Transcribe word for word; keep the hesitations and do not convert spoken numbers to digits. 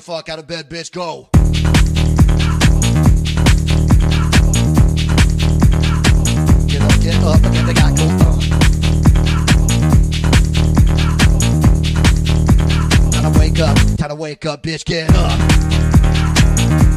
fuck out of bed, bitch. Go. Get up, get up, and then they got go. Uh. Time to wake up, time to wake up, bitch. Get up.